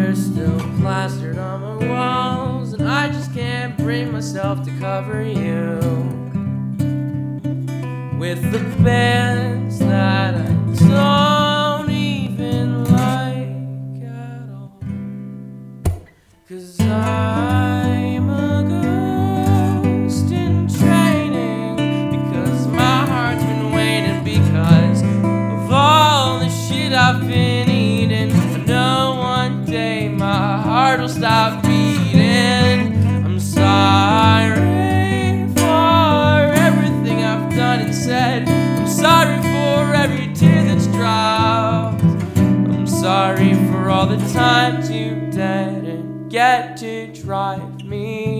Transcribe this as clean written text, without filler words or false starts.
you're still plastered on my walls, and I just can't bring myself to cover you with the bands that I don't even like at all. 'Cause I'm a ghost in training, because my heart's been waiting, because of all the shit I've been eating. I know one day my heart will stop beating. I'm sorry for everything I've done and said. I'm sorry for every tear that's dropped. I'm sorry for all the times you didn't get to drive me